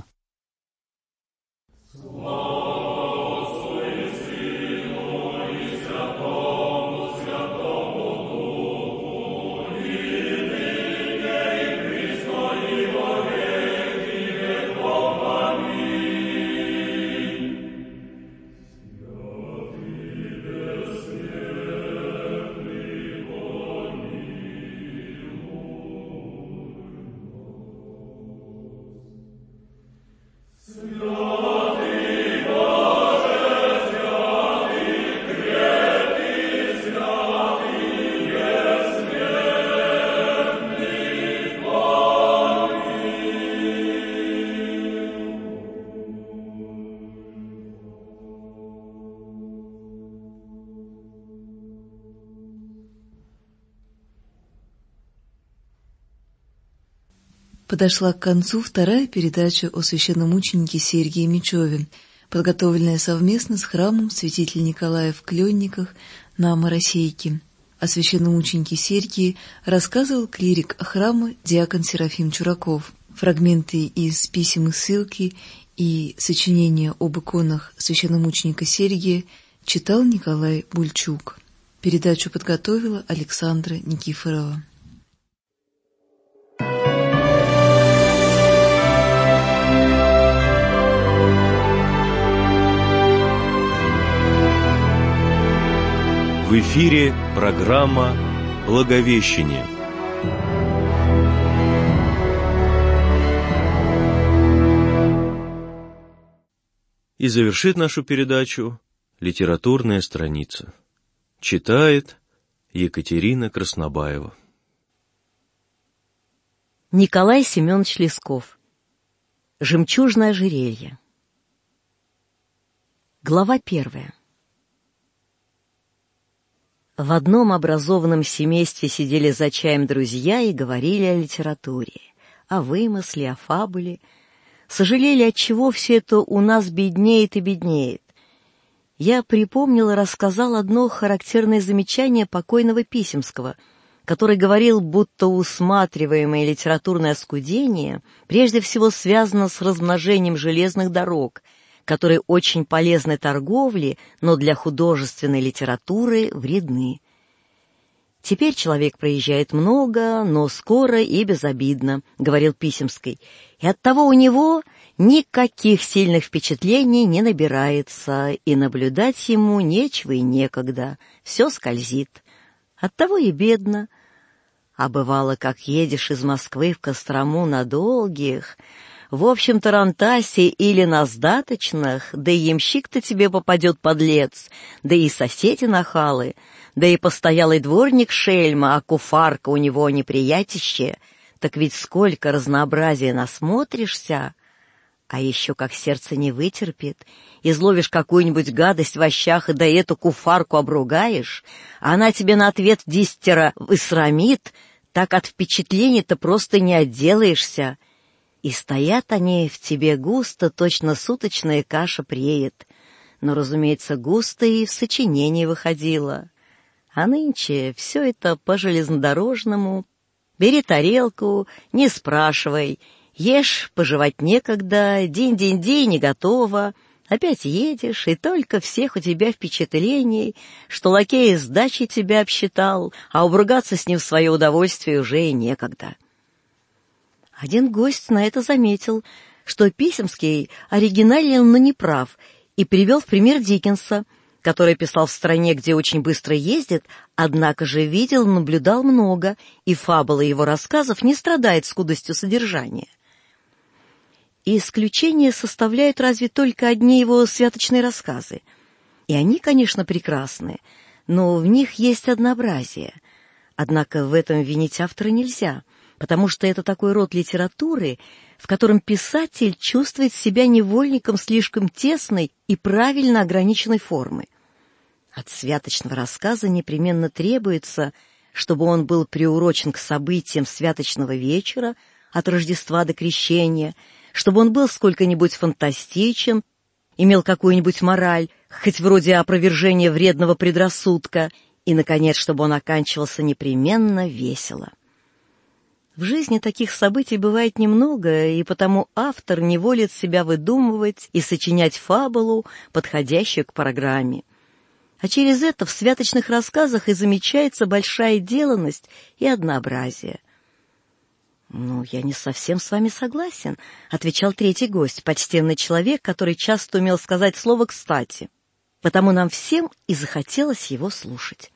Подошла к концу вторая передача о священномученике Сергии Мечеве, подготовленная совместно с храмом святителя Николая в Кленниках на Моросейке. О священномученике Сергии рассказывал клирик храма диакон Серафим Чураков. Фрагменты из писем и ссылки и сочинения об иконах священномученика Сергия читал Николай Бульчук. Передачу подготовила Александра Никифорова. В эфире программа «Благовещение». И завершит нашу передачу литературная страница. Читает Екатерина Краснобаева. Николай Семенович Лесков. Жемчужное ожерелье. Глава первая. В одном образованном семействе сидели за чаем друзья и говорили о литературе, о вымысле, о фабуле. Сожалели, отчего все это у нас беднеет и беднеет. Я припомнил и рассказал одно характерное замечание покойного Писемского, который говорил, будто усматриваемое литературное оскудение прежде всего связано с размножением железных дорог, которые очень полезны торговле, но для художественной литературы вредны. «Теперь человек проезжает много, но скоро и безобидно», — говорил Писемский, «и оттого у него никаких сильных впечатлений не набирается, и наблюдать ему нечего и некогда, все скользит. Оттого и бедно. А бывало, как едешь из Москвы в Кострому на долгих, в общем тарантасе или на сдаточных, да и ямщик-то тебе попадет подлец, да и соседи нахалы, да и постоялый дворник шельма, а куфарка у него неприятище, так ведь сколько разнообразия насмотришься, а еще как сердце не вытерпит, изловишь какую-нибудь гадость в ощах, и да эту куфарку обругаешь, а она тебе на ответ десятеро высрамит, так от впечатлений-то просто не отделаешься. И стоят они в тебе густо, точно суточная каша преет. Но, разумеется, густо и в сочинении выходило. А нынче все это по железнодорожному. Бери тарелку, не спрашивай. Ешь, пожевать некогда, день-день-день, не готово. Опять едешь, и только всех у тебя впечатлений, что лакей с дачи тебя обсчитал, а обругаться с ним в свое удовольствие уже и некогда. Один гость на это заметил, что Писемский оригинален, но не прав, и привел в пример Диккенса, который писал в стране, где очень быстро ездит, однако же видел, наблюдал много, и фабула его рассказов не страдает скудостью содержания. И исключение составляют разве только одни его святочные рассказы. И они, конечно, прекрасны, но в них есть однообразие. Однако в этом винить автора нельзя, потому что это такой род литературы, в котором писатель чувствует себя невольником слишком тесной и правильно ограниченной формы. От святочного рассказа непременно требуется, чтобы он был приурочен к событиям святочного вечера, от Рождества до Крещения, чтобы он был сколько-нибудь фантастичен, имел какую-нибудь мораль, хоть вроде опровержения вредного предрассудка, и, наконец, чтобы он оканчивался непременно весело. В жизни таких событий бывает немного, и потому автор не волит себя выдумывать и сочинять фабулу, подходящую к программе. А через это в святочных рассказах и замечается большая деланность и однообразие. «Ну, я не совсем с вами согласен», — отвечал третий гость, почтенный человек, который часто умел сказать слово «кстати». Потому нам всем и захотелось его слушать.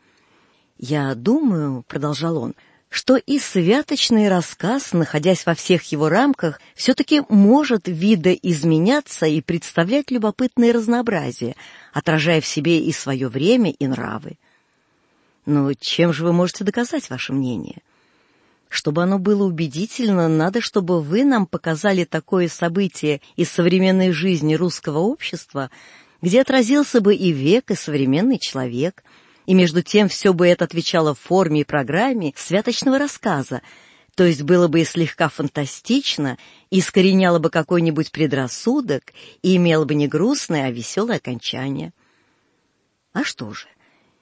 «Я думаю», — продолжал он, — «что и святочный рассказ, находясь во всех его рамках, все-таки может видоизменяться и представлять любопытное разнообразие, отражая в себе и свое время, и нравы. Но чем же вы можете доказать ваше мнение? Чтобы оно было убедительно, надо, чтобы вы нам показали такое событие из современной жизни русского общества, где отразился бы и век, и современный человек, и между тем все бы это отвечало форме и программе святочного рассказа, то есть было бы и слегка фантастично, и искореняло бы какой-нибудь предрассудок, и имело бы не грустное, а веселое окончание. А что же?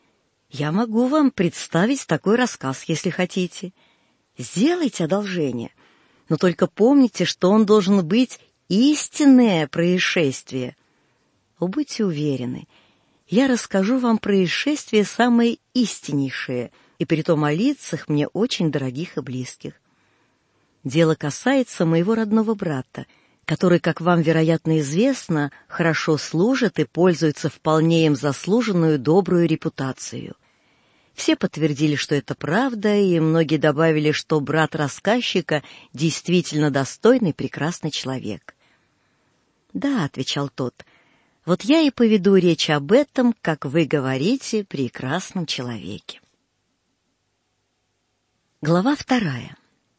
Я могу вам представить такой рассказ, если хотите. Сделайте одолжение, но только помните, что он должен быть истинное происшествие. Будьте уверены, я расскажу вам происшествие самое истиннейшее, и притом о лицах мне очень дорогих и близких. Дело касается моего родного брата, который, как вам, вероятно, известно, хорошо служит и пользуется вполне им заслуженную добрую репутацию. Все подтвердили, что это правда, и многие добавили, что брат рассказчика действительно достойный, прекрасный человек. «Да», — отвечал тот, — «вот я и поведу речь об этом, как вы говорите, прекрасном человеке». Глава вторая.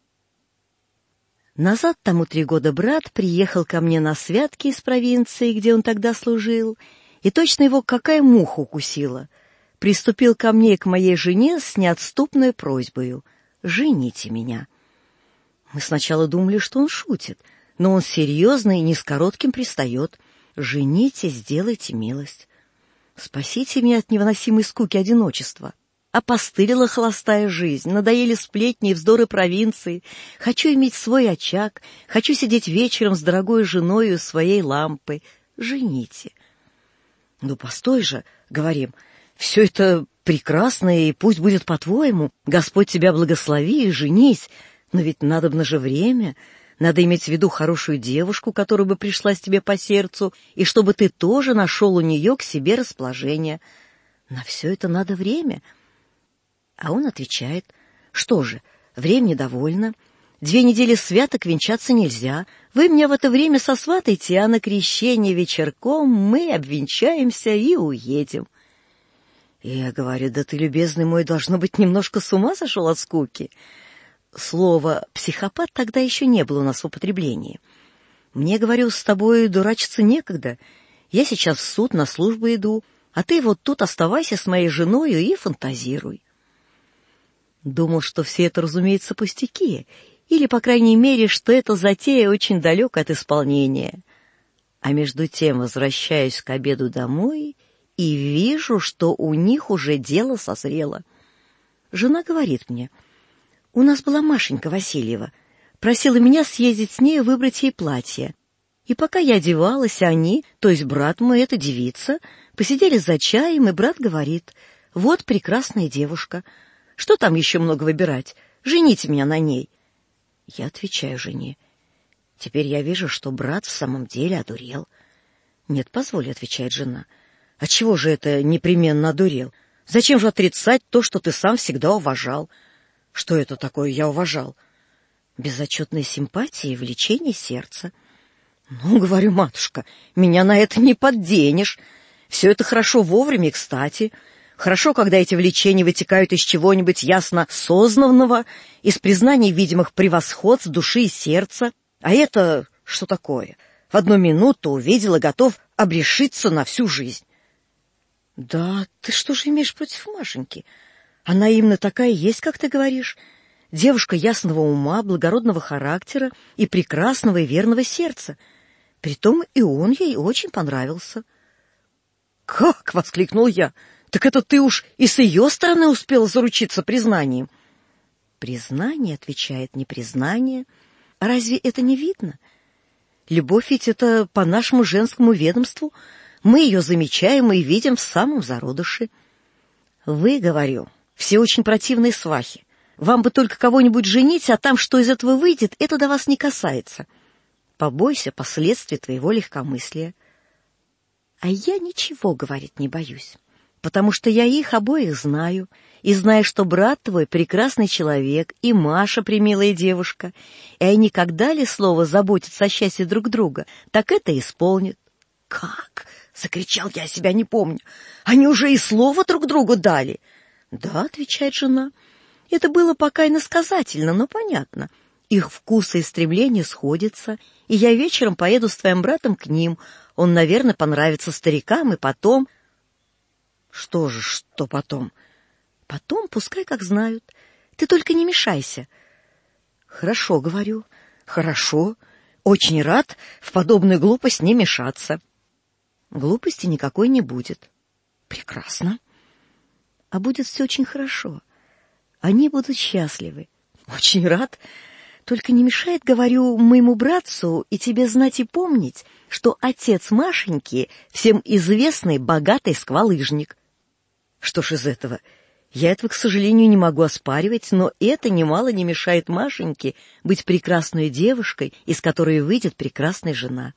Назад тому три года брат приехал ко мне на святки из провинции, где он тогда служил, и точно его какая муха укусила. Приступил ко мне и к моей жене с неотступной просьбою: «Жените меня». Мы сначала думали, что он шутит, но он серьезно и не с коротким пристает: «Жените, сделайте милость. Спасите меня от невыносимой скуки одиночества. Опостылила холостая жизнь, надоели сплетни и вздоры провинции. Хочу иметь свой очаг, хочу сидеть вечером с дорогой женой у своей лампы. Жените». «Ну, постой же», — говорим, — «все это прекрасно, и пусть будет по-твоему. Господь тебя благослови и женись. Но ведь надобно же время. Надо иметь в виду хорошую девушку, которая бы пришлась тебе по сердцу, и чтобы ты тоже нашел у нее к себе расположение. На все это надо время». А он отвечает: «Что же, времени довольно. Две недели святок венчаться нельзя. Вы меня в это время сосватаете, а на крещение вечерком мы обвенчаемся и уедем». И я говорю: «Да ты, любезный мой, должно быть, немножко с ума сошел от скуки». Слово «психопат» тогда еще не было у нас в употреблении. Мне, говорю, с тобой дурачиться некогда. Я сейчас в суд на службу иду, а ты вот тут оставайся с моей женою и фантазируй. Думал, что все это, разумеется, пустяки, или, по крайней мере, что эта затея очень далека от исполнения. А между тем возвращаюсь к обеду домой и вижу, что у них уже дело созрело. Жена говорит мне: «У нас была Машенька Васильева, просила меня съездить с ней выбрать ей платье. И пока я одевалась, они, то есть брат мой, эта девица, посидели за чаем, и брат говорит: вот прекрасная девушка. Что там еще много выбирать? Жените меня на ней». Я отвечаю жене: «Теперь я вижу, что брат в самом деле одурел». «Нет, позволь», — отвечает жена. «А чего же это непременно одурел? Зачем же отрицать то, что ты сам всегда уважал?» «Что это такое я уважал?» «Безотчетная симпатия и влечение сердца». «Ну, — говорю, — матушка, меня на это не подденешь. Все это хорошо вовремя и кстати. Хорошо, когда эти влечения вытекают из чего-нибудь ясно сознанного, из признаний видимых превосходств души и сердца. А это что такое? В одну минуту увидел и готов обрешиться на всю жизнь. Да, ты что же имеешь против Машеньки? Она именно такая есть, как ты говоришь. Девушка ясного ума, благородного характера и прекрасного и верного сердца. Притом и он ей очень понравился. «Как?» — воскликнул я. «Так это ты уж и с ее стороны успела заручиться признанием». «Признание, — отвечает, — не признание. А разве это не видно? Любовь ведь это по нашему женскому ведомству. Мы ее замечаем и видим в самом зародыше. Вы, говорю, все очень противные свахи. Вам бы только кого-нибудь женить, а там, что из этого выйдет, это до вас не касается. Побойся последствий твоего легкомыслия». А я ничего, говорит, не боюсь, потому что я их обоих знаю, и знаю, что брат твой прекрасный человек, и Маша премилая девушка, и они когда ли слово заботятся о счастье друг друга, так это исполнят. «Как?» — закричал я, себя не помню. «Они уже и слово друг другу дали?» «Да», — отвечает жена, — «это было пока иносказательно, но понятно. Их вкусы и стремления сходятся, и я вечером поеду с твоим братом к ним. Он, наверное, понравится старикам, и потом...» «Что же, что потом?» «Потом пускай как знают. Ты только не мешайся». «Хорошо, — говорю, — хорошо. Очень рад в подобную глупость не мешаться». «Глупости никакой не будет». «Прекрасно. А будет все очень хорошо. Они будут счастливы». «Очень рад. Только не мешает, — говорю, — моему братцу и тебе знать и помнить, что отец Машеньки всем известный богатый сквалыжник». Что ж из этого? Я этого, к сожалению, не могу оспаривать, но это немало не мешает Машеньке быть прекрасной девушкой, из которой выйдет прекрасная жена.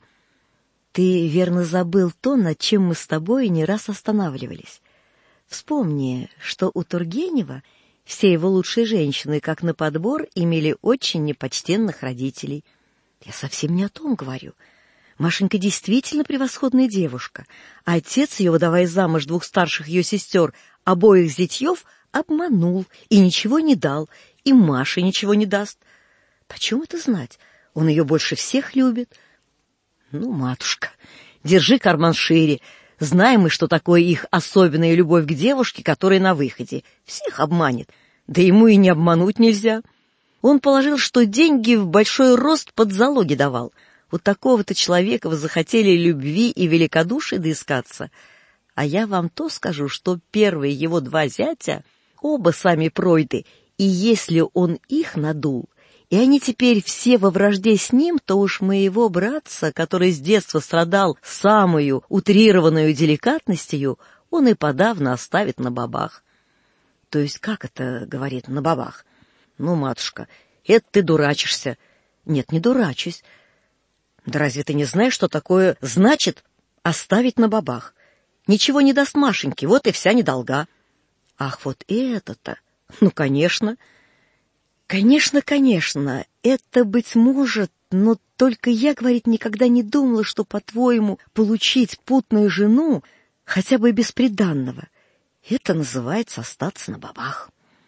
Ты верно забыл то, над чем мы с тобой не раз останавливались. Вспомни, что у Тургенева все его лучшие женщины, как на подбор, имели очень непочтенных родителей. Я совсем не о том говорю. Машенька действительно превосходная девушка, а отец ее, выдавая замуж двух старших ее сестер, обоих зятьев, обманул и ничего не дал, и Маше ничего не даст. Почем это знать? Он ее больше всех любит. Ну, матушка, держи карман шире. Знаем мы, что такое их особенная любовь к девушке, которая на выходе. Всех обманет. Да ему и не обмануть нельзя. Он положил, что деньги в большой рост под залоги давал. Вот такого-то человека вы захотели любви и великодушия доискаться. А я вам то скажу, что первые его два зятя оба сами пройды, и если он их надул, и они теперь все во вражде с ним, то уж моего братца, который с детства страдал самую утрированную деликатностью, он и подавно оставит на бабах. То есть как это, говорит, на бабах? Ну, матушка, это ты дурачишься. Нет, не дурачусь. Да разве ты не знаешь, что такое значит оставить на бабах? Ничего не даст Машеньке, вот и вся недолга. Ах, вот это-то! Ну, конечно. Конечно, конечно, это, быть может, но только я, говорит, никогда не думала, что, по-твоему, получить путную жену, хотя бы без приданного, это называется остаться на бабах.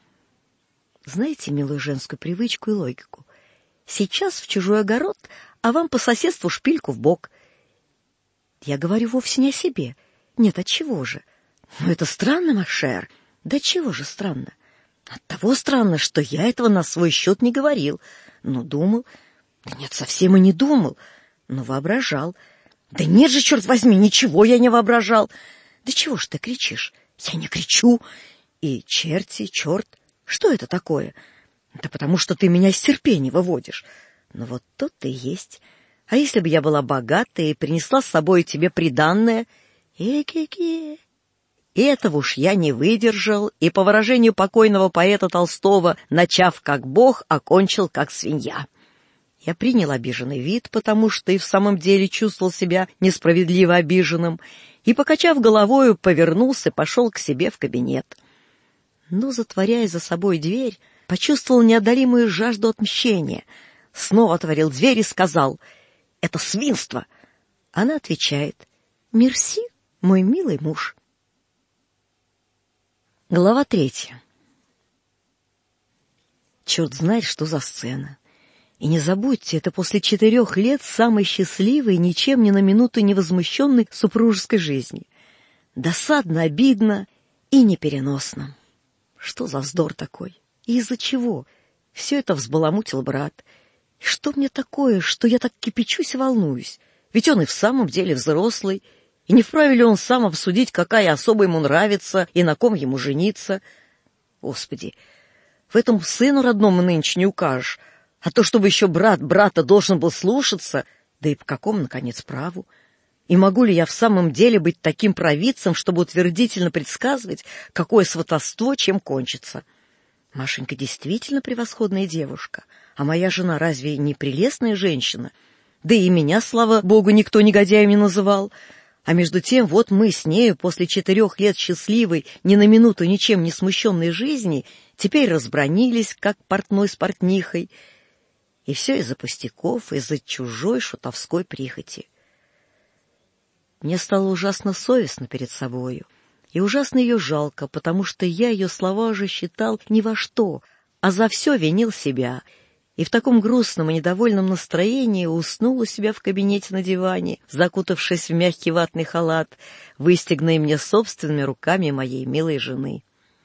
Знаете милую женскую привычку и логику? Сейчас в чужой огород, а вам по соседству шпильку в бок. Я говорю вовсе не о себе. Нет, отчего же? Ну, это странно, Машер. Да чего же странно? Оттого странно, что я этого на свой счет не говорил. Но думал. Да нет, совсем и не думал. Но воображал. Да нет же, черт возьми, ничего я не воображал. Да чего ж ты кричишь? Я не кричу. И черти, черт, что это такое? Да потому что ты меня из терпения выводишь. Ну вот то-то и есть. А если бы я была богата и принесла с собой тебе приданное... Эки-ки... Этого уж я не выдержал, и, по выражению покойного поэта Толстого, начав как бог, окончил как свинья. Я принял обиженный вид, потому что и в самом деле чувствовал себя несправедливо обиженным, и, покачав головою, повернулся и пошел к себе в кабинет. Но, затворяя за собой дверь, почувствовал неодолимую жажду отмщения. Снова отворил дверь и сказал: «Это свинство!» Она отвечает: «Мерси, мой милый муж». Глава третья. Черт знает, что за сцена. И не забудьте, это после четырех лет самой счастливой, ничем ни на минуту не возмущенной супружеской жизни. Досадно, обидно и непереносно. Что за вздор такой? И из-за чего? Все это взбаламутил брат. И что мне такое, что я так кипячусь и волнуюсь? Ведь он и в самом деле взрослый. И не вправе ли он сам обсудить, какая особа ему нравится и на ком ему жениться? Господи, в этом сыну родному нынче не укажешь. А то, чтобы еще брат брата должен был слушаться, да и по какому, наконец, праву? И могу ли я в самом деле быть таким провидцем, чтобы утвердительно предсказывать, какое сватовство чем кончится? Машенька действительно превосходная девушка, а моя жена разве не прелестная женщина? Да и меня, слава богу, никто негодяем не называл. А между тем, вот мы с нею после четырех лет счастливой, ни на минуту ничем не смущенной жизни, теперь разбранились, как портной с портнихой. И все из-за пустяков, из-за чужой шутовской прихоти. Мне стало ужасно совестно перед собою, и ужасно ее жалко, потому что я ее слова уже считал ни во что, а за все винил себя, и в таком грустном и недовольном настроении уснул у себя в кабинете на диване, закутавшись в мягкий ватный халат, выстиганный мне собственными руками моей милой жены.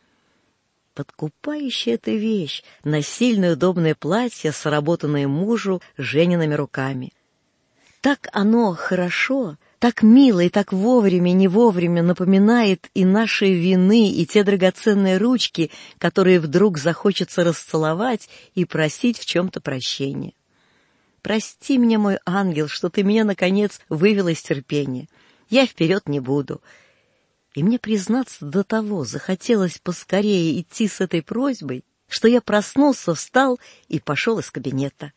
Подкупающая эта вещь, насильное удобное платье, сработанное мужу Жениными руками. Так оно хорошо, так мило и так вовремя и не вовремя напоминает и наши вины, и те драгоценные ручки, которые вдруг захочется расцеловать и просить в чем-то прощения. Прости меня, мой ангел, что ты меня, наконец, вывел из терпения. Я вперед не буду. И мне, признаться, до того захотелось поскорее идти с этой просьбой, что я проснулся, встал и пошел из кабинета.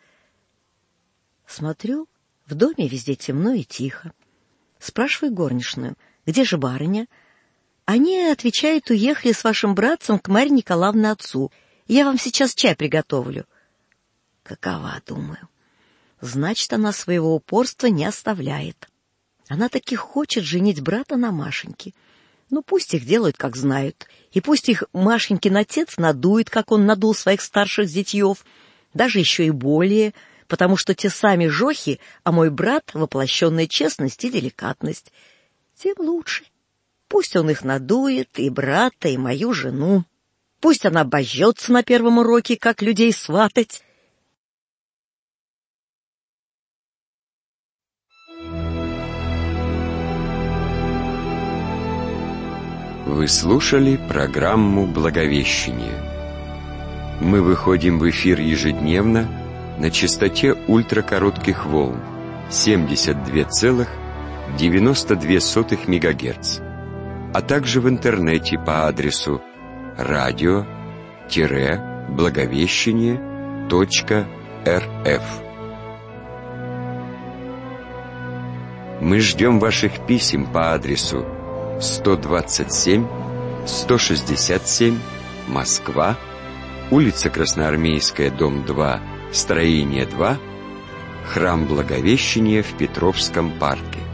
Смотрю, в доме везде темно и тихо. Спрашиваю горничную, где же барыня? Они, отвечают, уехали с вашим братцем к Марье Николаевне отцу. Я вам сейчас чай приготовлю. Какова, думаю. Значит, она своего упорства не оставляет. Она таки хочет женить брата на Машеньке. Ну, пусть их делают, как знают. И пусть их Машенькин отец надует, как он надул своих старших зятьев. Даже еще и более, потому что те сами жохи, а мой брат — воплощенная честность и деликатность. Тем лучше. Пусть он их надует, и брата, и мою жену. Пусть она обожжется на первом уроке, как людей сватать. Вы слушали программу «Благовещение». Мы выходим в эфир ежедневно на частоте ультракоротких волн семьдесят два целых девяносто две сотых мегагерц, а также в интернете по адресу радио благовещение точка эр эф. Мы ждем ваших писем по адресу сто двадцать семь сто шестьдесят семь, Москва, улица Красноармейская, дом два, строение два, храм Благовещения в Петровском парке.